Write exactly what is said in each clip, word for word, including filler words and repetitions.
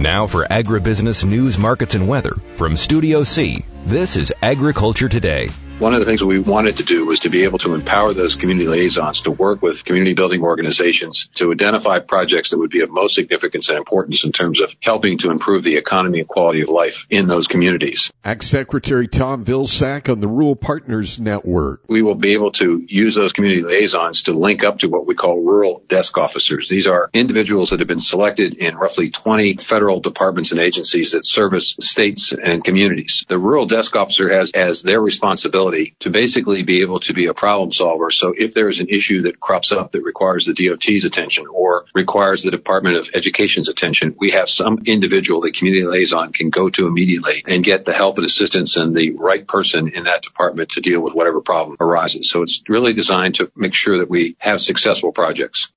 Now for agribusiness news, markets, and weather from Studio C, this is Agriculture Today. One of the things that we wanted to do was to be able to empower those community liaisons to work with community building organizations to identify projects that would be of most significance and importance in terms of helping to improve the economy and quality of life in those communities. Ag Secretary Tom Vilsack on the Rural Partners Network. We will be able to use those community liaisons to link up to what we call rural desk officers. These are individuals that have been selected in roughly twenty federal departments and agencies that service states and communities. The rural desk officer has as their responsibility to basically be able to be a problem solver. So if there is an issue that crops up that requires the D O T's attention or requires the Department of Education's attention, we have some individual that community liaison can go to immediately and get the help and assistance and the right person in that department to deal with whatever problem arises. So it's really designed to make sure that we have successful projects.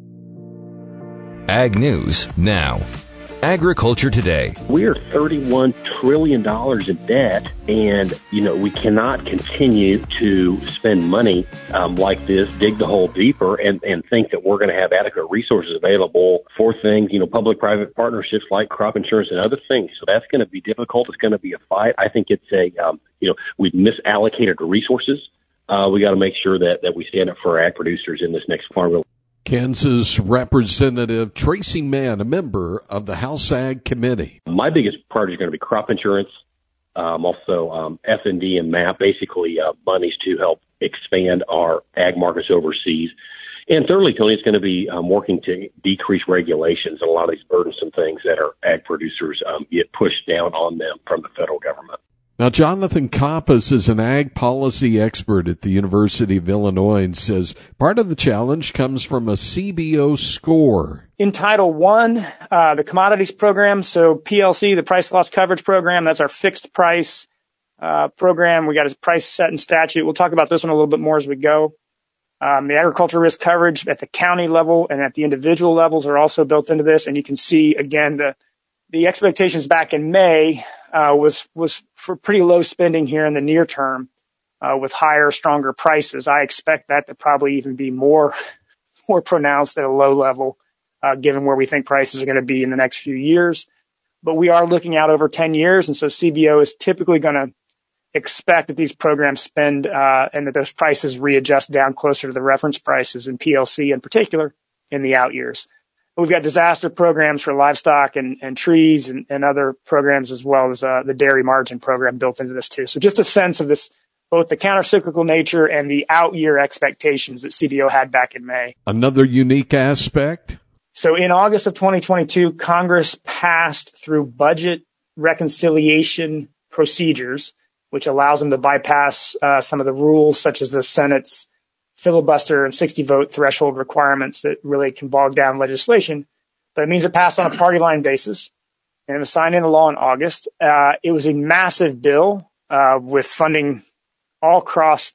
Ag News now. Agriculture Today. We are thirty-one trillion dollars in debt, and, you know, we cannot continue to spend money um, like this, dig the hole deeper, and, and think that we're going to have adequate resources available for things, you know, public-private partnerships like crop insurance and other things. So that's going to be difficult. It's going to be a fight. I think it's a, um, you know, we've misallocated resources. Uh, we got to make sure that, that we stand up for our ag producers in this next farm bill. Kansas Representative Tracy Mann, a member of the House Ag Committee. My biggest priority is going to be crop insurance, um, also um, F and D and MAP, basically uh, monies to help expand our ag markets overseas. And thirdly, Tony, it's going to be um, working to decrease regulations and a lot of these burdensome things that our ag producers um, get pushed down on them from the federal government. Now, Jonathan Koppas is an ag policy expert at the University of Illinois and says part of the challenge comes from a C B O score. In Title One, uh, the commodities program, so P L C, the price loss coverage program, that's our fixed price uh, program. We got a price set in statute. We'll talk about this one a little bit more as we go. Um, the agriculture risk coverage at the county level and at the individual levels are also built into this. And you can see, again, the the expectations back in May uh, was was for pretty low spending here in the near term uh, with higher, stronger prices. I expect that to probably even be more more pronounced at a low level, uh, given where we think prices are going to be in the next few years. But we are looking out over ten years, and so C B O is typically going to expect that these programs spend uh, and that those prices readjust down closer to the reference prices in P L C in particular in the out years. We've got disaster programs for livestock and, and trees and, and other programs, as well as uh, the dairy margin program built into this too. So just a sense of this, both the countercyclical nature and the out year expectations that C B O had back in May. Another unique aspect. So in August of twenty twenty-two, Congress passed through budget reconciliation procedures, which allows them to bypass uh, some of the rules, such as the Senate's filibuster and sixty vote threshold requirements that really can bog down legislation. But it means it passed on a party line basis, and it was signed into law in August. Uh, it was a massive bill uh, with funding all across,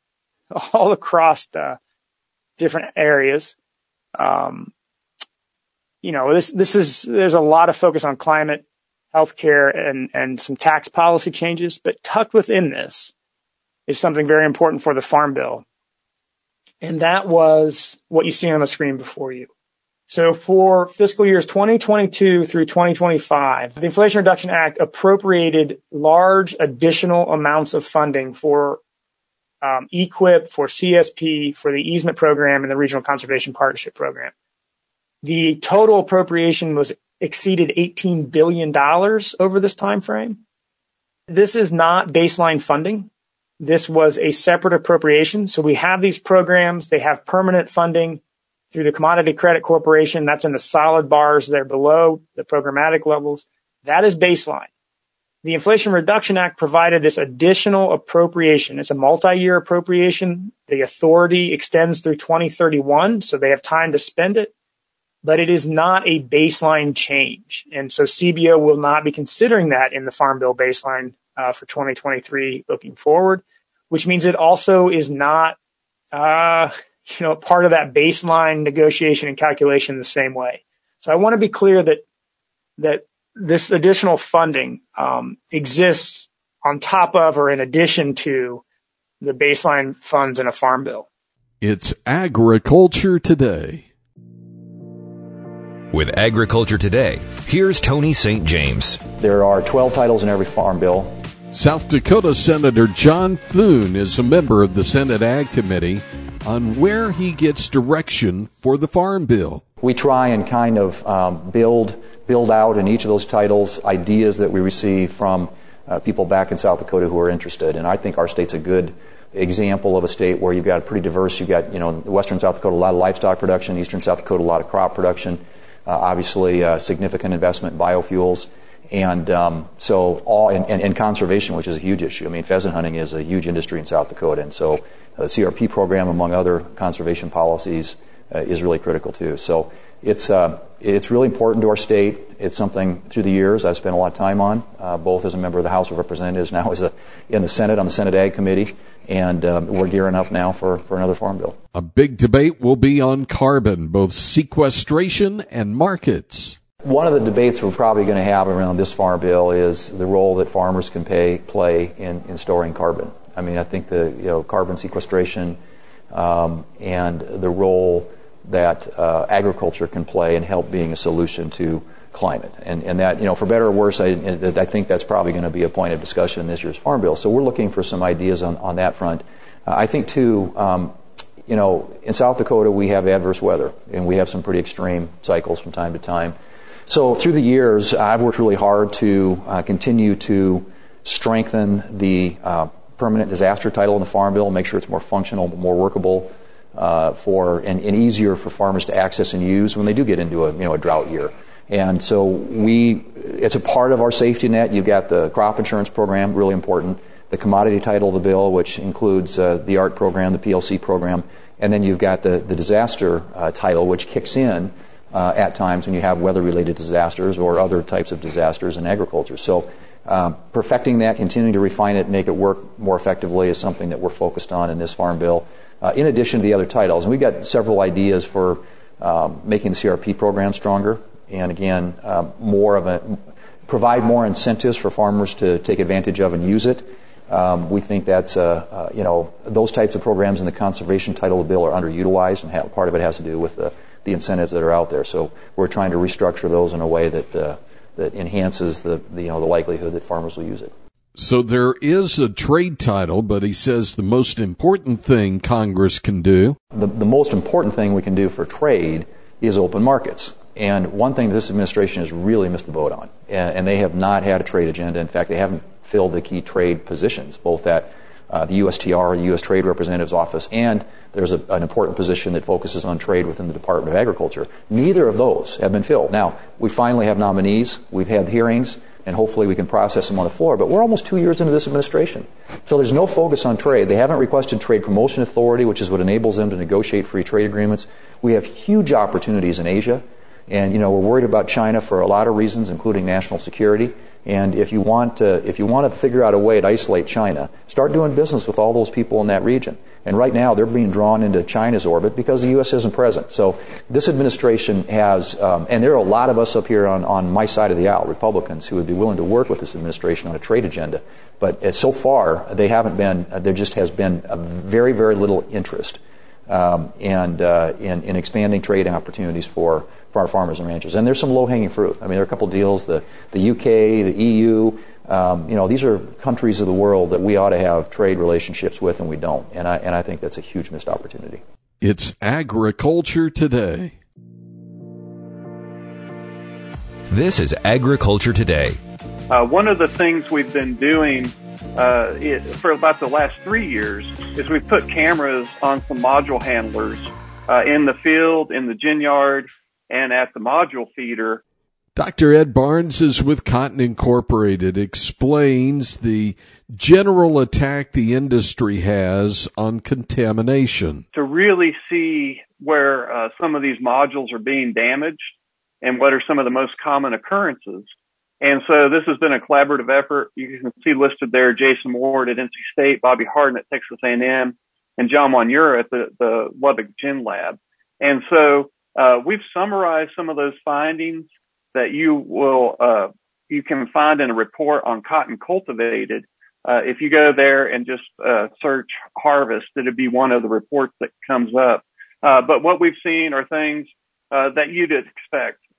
all across uh, different areas. Um, you know, this this is there's a lot of focus on climate, healthcare, and and some tax policy changes. But tucked within this is something very important for the Farm Bill. And that was what you see on the screen before you. So for fiscal years twenty twenty-two through twenty twenty-five, the Inflation Reduction Act appropriated large additional amounts of funding for um, E Q I P, for C S P, for the easement program, and the Regional Conservation Partnership Program. The total appropriation was exceeded eighteen billion dollars over this time frame. This is not baseline funding. This was a separate appropriation. So we have these programs. They have permanent funding through the Commodity Credit Corporation. That's in the solid bars there below the programmatic levels. That is baseline. The Inflation Reduction Act provided this additional appropriation. It's a multi-year appropriation. The authority extends through twenty thirty-one, so they have time to spend it. But it is not a baseline change. And so C B O will not be considering that in the Farm Bill baseline Uh, for twenty twenty-three looking forward, which means it also is not, uh, you know, part of that baseline negotiation and calculation the same way. So I want to be clear that, that this additional funding, um, exists on top of or in addition to the baseline funds in a Farm Bill. It's Agriculture Today. With Agriculture Today, here's Tony Saint James. There are twelve titles in every farm bill. South Dakota Senator John Thune is a member of the Senate Ag Committee on where he gets direction for the Farm Bill. We try and kind of um, build build out in each of those titles ideas that we receive from uh, people back in South Dakota who are interested. And I think our state's a good example of a state where you've got pretty diverse. You've got, you know, western South Dakota, a lot of livestock production, eastern South Dakota, a lot of crop production, uh, obviously uh, significant investment in biofuels. And um, so all and, and, and conservation, which is a huge issue. I mean, pheasant hunting is a huge industry in South Dakota, and so uh, the C R P program, among other conservation policies, uh, is really critical too. So it's uh, it's really important to our state. It's something through the years I've spent a lot of time on, uh, both as a member of the House of Representatives, now as a in the Senate on the Senate Ag Committee, and um, we're gearing up now for, for another farm bill. A big debate will be on carbon, both sequestration and markets. One of the debates we're probably going to have around this farm bill is the role that farmers can pay, play in, in storing carbon. I mean, I think the you know carbon sequestration um, and the role that uh, agriculture can play in help being a solution to climate, and and that you know for better or worse, I I think that's probably going to be a point of discussion in this year's farm bill. So we're looking for some ideas on on that front. Uh, I think too. Um, you know, in South Dakota we have adverse weather, and we have some pretty extreme cycles from time to time. So through the years, I've worked really hard to uh, continue to strengthen the uh, permanent disaster title in the Farm Bill, make sure it's more functional, more workable, uh, for and, and easier for farmers to access and use when they do get into a you know a drought year. And so we, it's a part of our safety net. You've got the crop insurance program, really important, the commodity title of the bill, which includes uh, the A R C program, the P L C program, and then you've got the the disaster uh, title, which kicks in Uh, at times when you have weather-related disasters or other types of disasters in agriculture. So um, perfecting that, continuing to refine it, make it work more effectively is something that we're focused on in this farm bill, uh, in addition to the other titles. And we've got several ideas for um, making the C R P program stronger and, again, uh, more of a provide more incentives for farmers to take advantage of and use it. Um, we think that's, uh, uh, you know, those types of programs in the conservation title of the bill are underutilized, and ha- part of it has to do with the the incentives that are out there. So we're trying to restructure those in a way that uh, that enhances the, the you know the likelihood that farmers will use it. So there is a trade title, but he says the most important thing Congress can do. The, the most important thing we can do for trade is open markets. And one thing this administration has really missed the boat on, and, and they have not had a trade agenda. In fact, they haven't filled the key trade positions, both at Uh, the U S T R, the U S Trade Representative's Office, and there's a, an important position that focuses on trade within the Department of Agriculture. Neither of those have been filled. Now, we finally have nominees. We've had hearings, and hopefully we can process them on the floor. But we're almost two years into this administration. So there's no focus on trade. They haven't requested trade promotion authority, which is what enables them to negotiate free trade agreements. We have huge opportunities in Asia. And, you know, we're worried about China for a lot of reasons, including national security. And if you want to, if you want to figure out a way to isolate China, start doing business with all those people in that region. And right now, they're being drawn into China's orbit because the U S isn't present. So this administration has, um, and there are a lot of us up here on, on my side of the aisle, Republicans, who would be willing to work with this administration on a trade agenda. But uh, so far, they haven't been. Uh, there just has been a very, very little interest um, and uh, in, in expanding trade opportunities for. for our farmers and ranchers. And there's some low-hanging fruit. I mean, there are a couple of deals, the, the U K, the E U, um, you know, these are countries of the world that we ought to have trade relationships with, and we don't. And I, and I think that's a huge missed opportunity. It's Agriculture Today. This is Agriculture Today. Uh, one of the things we've been doing uh, it, for about the last three years is we've put cameras on some module handlers uh, in the field, in the gin yard, and at the module feeder. Doctor Ed Barnes is with Cotton Incorporated, explains the general attack the industry has on contamination. To really see where uh, some of these modules are being damaged and what are some of the most common occurrences. And so this has been a collaborative effort. You can see listed there Jason Ward at N C State, Bobby Harden at Texas A and M, and John Monura at the, the Lubbock Gin Lab. And so Uh, we've summarized some of those findings that you will, uh, you can find in a report on Cotton Cultivated. Uh, if you go there and just, uh, search harvest, it'll be one of the reports that comes up. Uh, but what we've seen are things, uh, that you'd expect.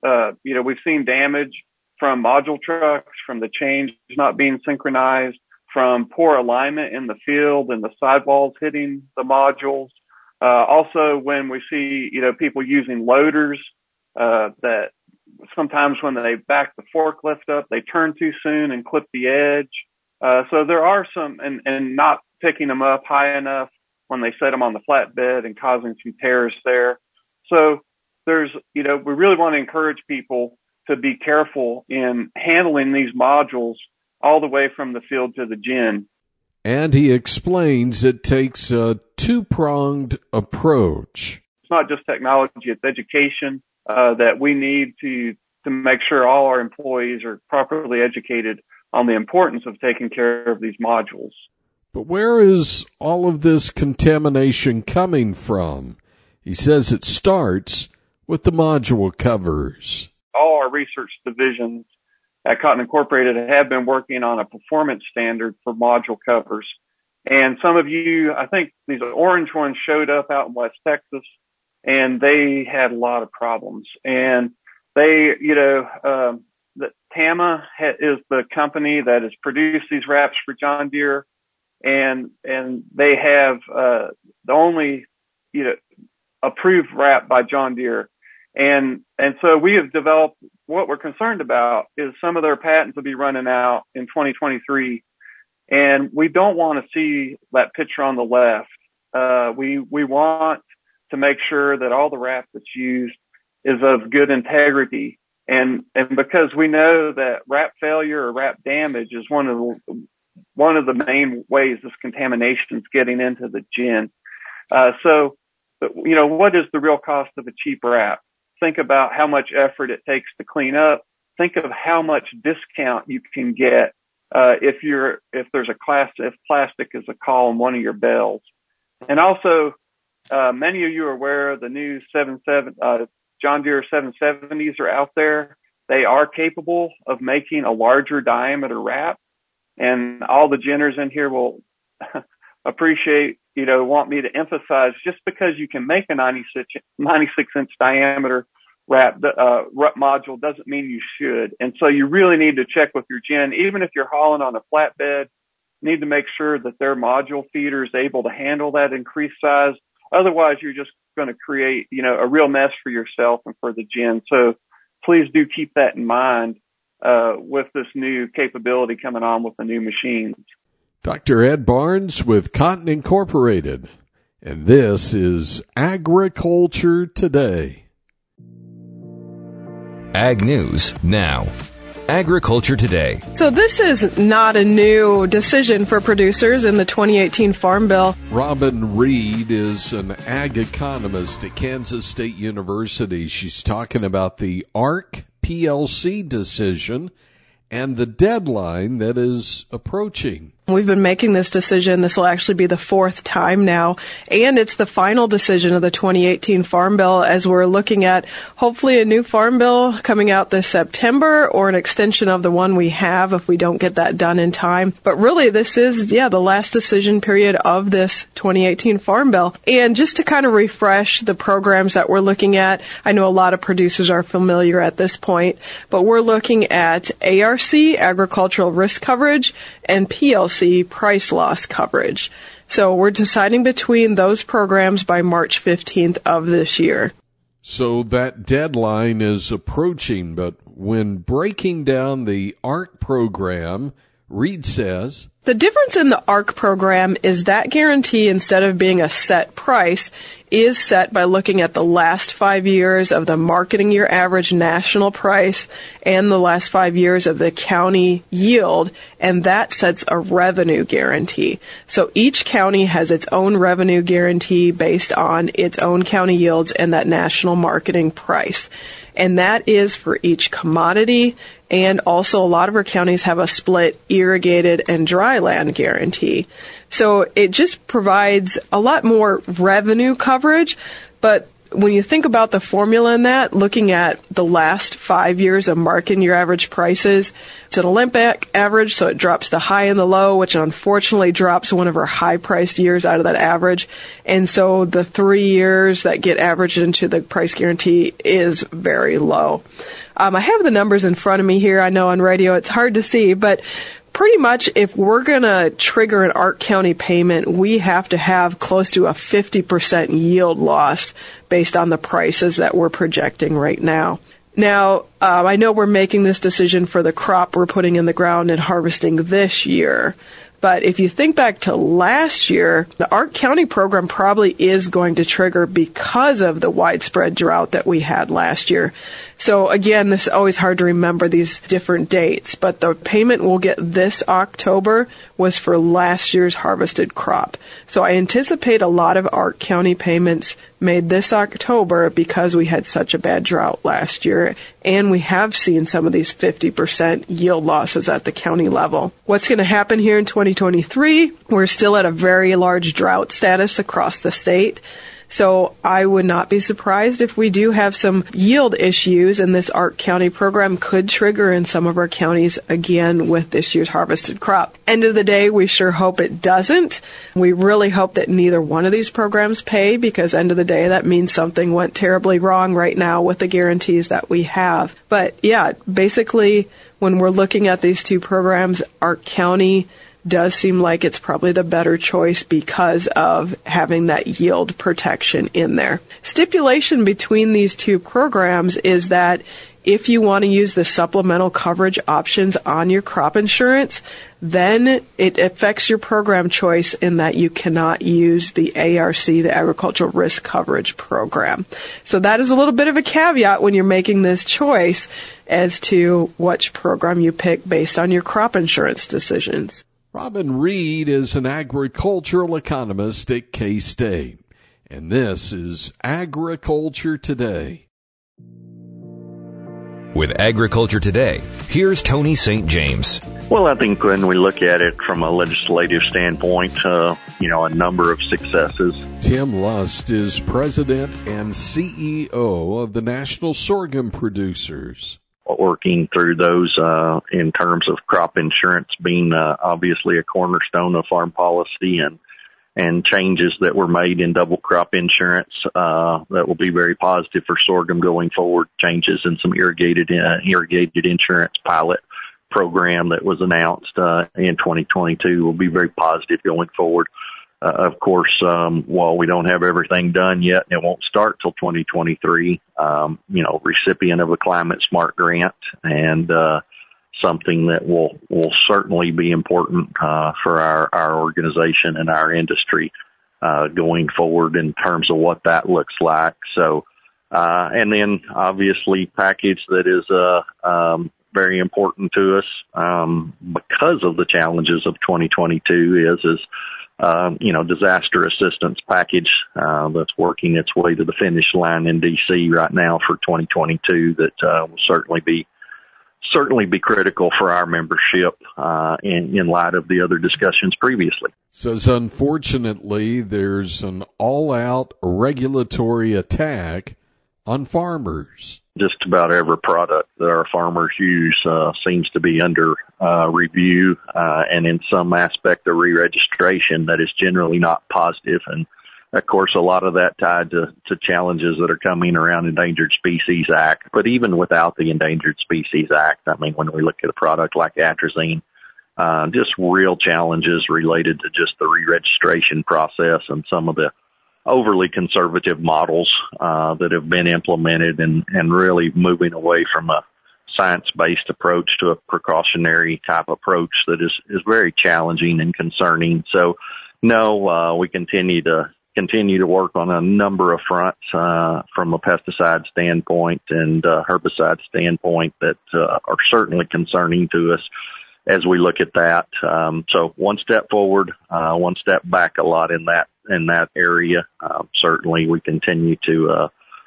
uh, you know, we've seen damage from module trucks, from the chains not being synchronized, from poor alignment in the field and the sidewalls hitting the modules. Uh, also when we see, you know, people using loaders, uh, that sometimes when they back the forklift up, they turn too soon and clip the edge. Uh, so there are some, and, and not picking them up high enough when they set them on the flatbed and causing some tears there. So there's, you know, we really want to encourage people to be careful in handling these modules all the way from the field to the gin. And he explains it takes a two-pronged approach. It's not just technology, it's education uh, that we need to to make sure all our employees are properly educated on the importance of taking care of these modules. But where is all of this contamination coming from? He says it starts with the module covers. All our research divisions at Cotton Incorporated have been working on a performance standard for module covers. And some of you, I think these orange ones showed up out in West Texas, and they had a lot of problems. And they, you know, um, the Tama ha- is the company that has produced these wraps for John Deere, and and they have uh, the only, you know, approved wrap by John Deere. And, and so we have developed, what we're concerned about is some of their patents will be running out in twenty twenty-three. And we don't want to see that picture on the left. Uh, we, we want to make sure that all the wrap that's used is of good integrity. And, and because we know that wrap failure or wrap damage is one of the, one of the main ways this contamination is getting into the gin. Uh, so, you know, what is the real cost of a cheap wrap? Think about how much effort it takes to clean up. Think of how much discount you can get uh, if you're if there's a class if plastic is a call on one of your bells. And also, uh, many of you are aware the new seven seven uh, John Deere seven seventies are out there. They are capable of making a larger diameter wrap, and all the ginners in here will appreciate, you know, want me to emphasize, just because you can make a ninety-six inch diameter wrap, uh, wrap module doesn't mean you should. And so you really need to check with your gin, even if you're hauling on a flatbed, need to make sure that their module feeder is able to handle that increased size. Otherwise, you're just going to create, you know, a real mess for yourself and for the gin. So please do keep that in mind, uh, with this new capability coming on with the new machines. Doctor Ed Barnes with Cotton Incorporated, and this is Agriculture Today. Ag News Now. Agriculture Today. So this is not a new decision for producers in the twenty eighteen Farm Bill. Robin Reed is an ag economist at Kansas State University. She's talking about the A R C P L C decision and the deadline that is approaching. We've been making this decision. This will actually be the fourth time now, and it's the final decision of the twenty eighteen Farm Bill as we're looking at hopefully a new Farm Bill coming out this September or an extension of the one we have if we don't get that done in time. But really, this is, yeah, the last decision period of this twenty eighteen Farm Bill. And just to kind of refresh the programs that we're looking at, I know a lot of producers are familiar at this point, but we're looking at A R C, Agricultural Risk Coverage, and P L C, price loss coverage. So we're deciding between those programs by March fifteenth of this year. So that deadline is approaching, but when breaking down the A R C program, Reed says, the difference in the A R C program is that guarantee, instead of being a set price, is set by looking at the last five years of the marketing year average national price and the last five years of the county yield, and that sets a revenue guarantee. So each county has its own revenue guarantee based on its own county yields and that national marketing price. And that is for each commodity, and also a lot of our counties have a split irrigated and dry land guarantee. So it just provides a lot more revenue coverage, but when you think about the formula in that, looking at the last five years of marking your average prices, it's an Olympic average, so it drops the high and the low, which unfortunately drops one of our high-priced years out of that average. And so the three years that get averaged into the price guarantee is very low. Um, I have the numbers in front of me here. I know on radio it's hard to see, but pretty much if we're going to trigger an Ark County payment, we have to have close to a fifty percent yield loss based on the prices that we're projecting right now. Now, um, I know we're making this decision for the crop we're putting in the ground and harvesting this year. But if you think back to last year, the Ark County program probably is going to trigger because of the widespread drought that we had last year. So again, this is always hard to remember these different dates, but the payment we'll get this October was for last year's harvested crop. So I anticipate a lot of Ark County payments made this October because we had such a bad drought last year, and we have seen some of these fifty percent yield losses at the county level. What's going to happen here in twenty twenty-three? We're still at a very large drought status across the state. So I would not be surprised if we do have some yield issues, and this Ark County program could trigger in some of our counties again with this year's harvested crop. End of the day, we sure hope it doesn't. We really hope that neither one of these programs pay, because end of the day, that means something went terribly wrong right now with the guarantees that we have. But yeah, basically, when we're looking at these two programs, Ark County does seem like it's probably the better choice because of having that yield protection in there. Stipulation between these two programs is that if you want to use the supplemental coverage options on your crop insurance, then it affects your program choice in that you cannot use the A R C, the Agricultural Risk Coverage Program. So that is a little bit of a caveat when you're making this choice as to which program you pick based on your crop insurance decisions. Robin Reed is an agricultural economist at K-State, and this is Agriculture Today. With Agriculture Today, here's Tony Saint James. Well, I think when we look at it from a legislative standpoint, uh, you know, a number of successes. Tim Lust is president and C E O of the National Sorghum Producers. Working through those uh, in terms of crop insurance being uh, obviously a cornerstone of farm policy, and and changes that were made in double crop insurance uh, that will be very positive for sorghum going forward. Changes in some irrigated uh, irrigated insurance pilot program that was announced uh, in twenty twenty-two will be very positive going forward. Uh, of course, um, while we don't have everything done yet, and it won't start till twenty twenty-three, um, you know, recipient of a Climate Smart grant, and uh, something that will, will certainly be important uh, for our, our organization and our industry uh, going forward in terms of what that looks like. So, uh, and then obviously package that is uh, um, very important to us um, because of the challenges of twenty twenty-two is is Um, you know, disaster assistance package uh, that's working its way to the finish line in D C right now for twenty twenty-two that uh, will certainly be certainly be critical for our membership uh, in, in light of the other discussions previously. Says, unfortunately, there's an all-out regulatory attack on farmers. Just about every product that our farmers use uh, seems to be under uh, review uh, and in some aspect of re-registration that is generally not positive. And, of course, a lot of that tied to, to challenges that are coming around Endangered Species Act. But even without the Endangered Species Act, I mean, when we look at a product like atrazine, uh, just real challenges related to just the re-registration process and some of the overly conservative models uh, that have been implemented, and, and really moving away from a science-based approach to a precautionary type approach that is, is very challenging and concerning. So, no, uh, we continue to continue to work on a number of fronts uh, from a pesticide standpoint and uh, herbicide standpoint that uh, are certainly concerning to us as we look at that. Um, so one step forward, uh, one step back a lot in that in that area. Um, certainly we continue to uh,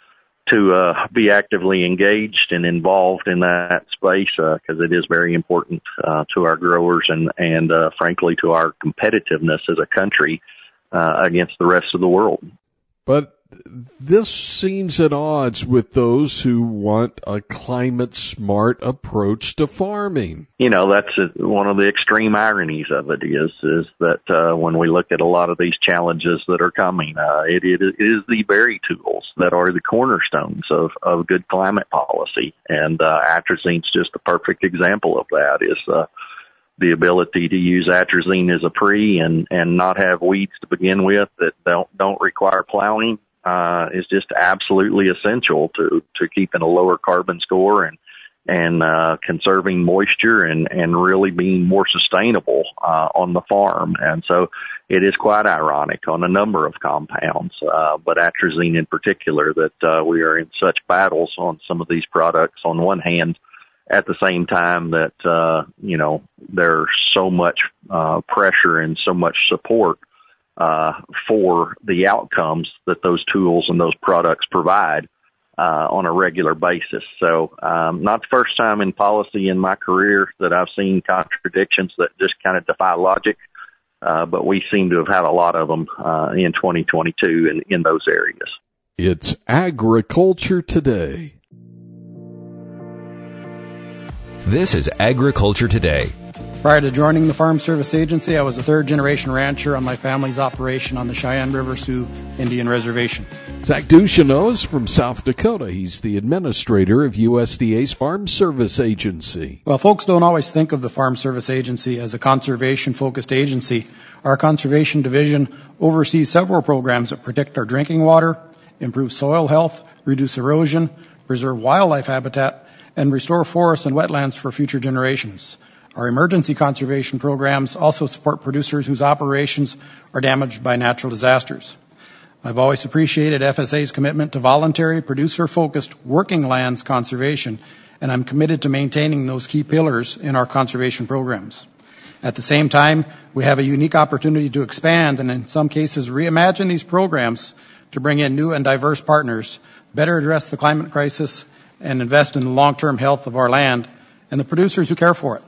to uh, be actively engaged and involved in that space because uh, it is very important uh, to our growers and, and uh, frankly, to our competitiveness as a country uh, against the rest of the world. But this seems at odds with those who want a climate-smart approach to farming. You know, that's a, one of the extreme ironies of it is is that uh, when we look at a lot of these challenges that are coming, uh, it, it is the very tools that are the cornerstones of, of good climate policy. And uh, atrazine's just a perfect example of that, is uh, the ability to use atrazine as a pre and, and not have weeds to begin with that don't, don't require plowing. Uh, is just absolutely essential to, to keeping a lower carbon score and, and, uh, conserving moisture and, and really being more sustainable, uh, on the farm. And so it is quite ironic on a number of compounds, uh, but atrazine in particular, that, uh, we are in such battles on some of these products on one hand, at the same time that, uh, you know, there's so much, uh, pressure and so much support uh, for the outcomes that those tools and those products provide uh, on a regular basis. So um, not the first time in policy in my career that I've seen contradictions that just kind of defy logic, uh, but we seem to have had a lot of them uh, in twenty twenty-two in, in those areas. It's Agriculture Today. This is Agriculture Today. Prior to joining the Farm Service Agency, I was a third-generation rancher on my family's operation on the Cheyenne River Sioux Indian Reservation. Zach Ducheneau is from South Dakota. He's the administrator of U S D A's Farm Service Agency. Well, folks don't always think of the Farm Service Agency as a conservation-focused agency. Our Conservation Division oversees several programs that protect our drinking water, improve soil health, reduce erosion, preserve wildlife habitat, and restore forests and wetlands for future generations. Our emergency conservation programs also support producers whose operations are damaged by natural disasters. I've always appreciated F S A's commitment to voluntary, producer-focused working lands conservation, and I'm committed to maintaining those key pillars in our conservation programs. At the same time, we have a unique opportunity to expand and in some cases reimagine these programs to bring in new and diverse partners, better address the climate crisis, and invest in the long-term health of our land and the producers who care for it.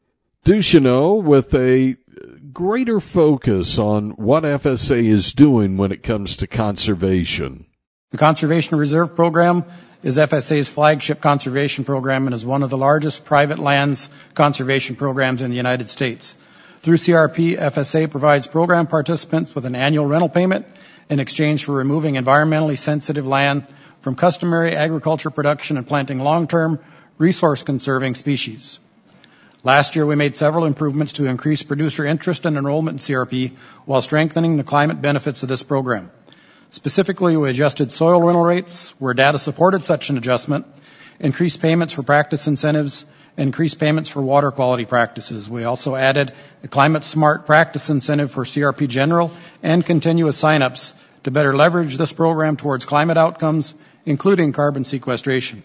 Ducheneau with a greater focus on what F S A is doing when it comes to conservation. The Conservation Reserve Program is F S A's flagship conservation program and is one of the largest private lands conservation programs in the United States. Through C R P, F S A provides program participants with an annual rental payment in exchange for removing environmentally sensitive land from customary agriculture production and planting long-term resource-conserving species. Last year, we made several improvements to increase producer interest and enrollment in C R P while strengthening the climate benefits of this program. Specifically, we adjusted soil rental rates where data supported such an adjustment, increased payments for practice incentives, and increased payments for water quality practices. We also added a climate-smart practice incentive for C R P general and continuous sign-ups to better leverage this program towards climate outcomes, including carbon sequestration.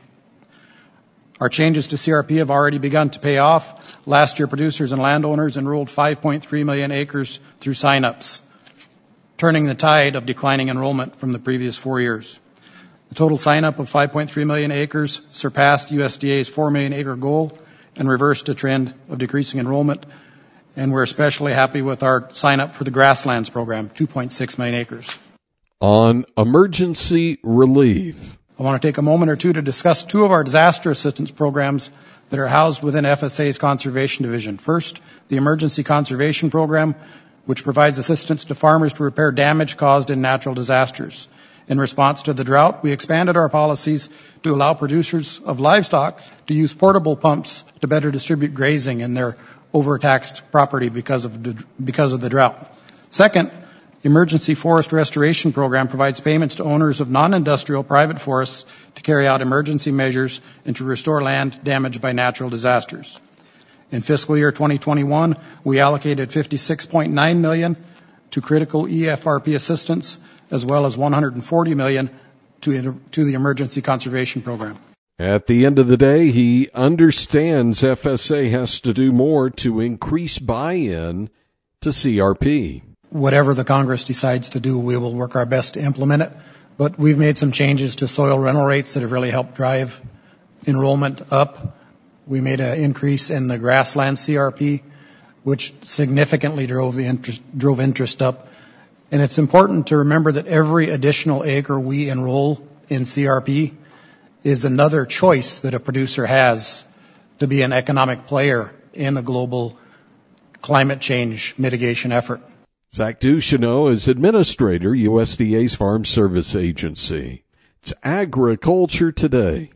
Our changes to C R P have already begun to pay off. Last year, producers and landowners enrolled five point three million acres through sign-ups, turning the tide of declining enrollment from the previous four years. The total sign-up of five point three million acres surpassed U S D A's four million acre goal and reversed a trend of decreasing enrollment. And we're especially happy with our sign-up for the grasslands program, two point six million acres. On emergency relief, I want to take a moment or two to discuss two of our disaster assistance programs that are housed within F S A's Conservation Division. First, the Emergency Conservation Program, which provides assistance to farmers to repair damage caused in natural disasters. In response to the drought, we expanded our policies to allow producers of livestock to use portable pumps to better distribute grazing in their overtaxed property because of the, because of the drought. Second, Emergency Forest Restoration Program provides payments to owners of non-industrial private forests to carry out emergency measures and to restore land damaged by natural disasters. In fiscal year twenty twenty-one, we allocated fifty-six point nine million dollars to critical E F R P assistance, as well as one hundred forty million dollars to, to the Emergency Conservation Program. At the end of the day, he understands F S A has to do more to increase buy-in to C R P. Whatever the Congress decides to do, we will work our best to implement it. But we've made some changes to soil rental rates that have really helped drive enrollment up. We made an increase in the grassland C R P, which significantly drove the interest, drove interest up. And it's important to remember that every additional acre we enroll in C R P is another choice that a producer has to be an economic player in the global climate change mitigation effort. Zach Ducheneau is Administrator, U S D A's Farm Service Agency. It's Agriculture Today.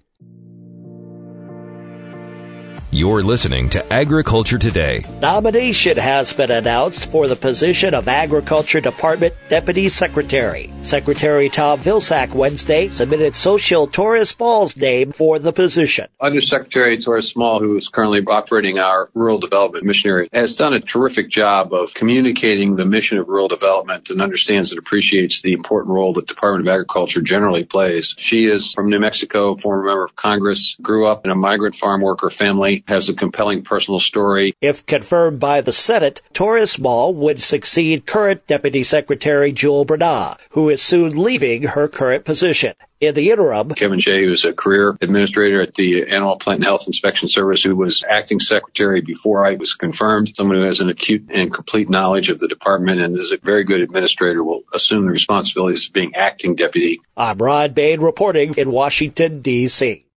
You're listening to Agriculture Today. Nomination has been announced for the position of Agriculture Department Deputy Secretary. Secretary Tom Vilsack Wednesday submitted Social Torres Small's name for the position. Undersecretary Torres Small, who is currently operating our Rural Development Mission Area, has done a terrific job of communicating the mission of rural development and understands and appreciates the important role that the Department of Agriculture generally plays. She is from New Mexico, former member of Congress, grew up in a migrant farm worker family, has a compelling personal story. If confirmed by the Senate, Torres Small would succeed current Deputy Secretary Jewel Bernard, who is soon leaving her current position. In the interim, Kevin Jay, who's a career administrator at the Animal Plant and Health Inspection Service, who was acting secretary before I was confirmed, someone who has an acute and complete knowledge of the department and is a very good administrator, will assume the responsibilities of being acting deputy. I'm Ron Bain reporting in Washington, D C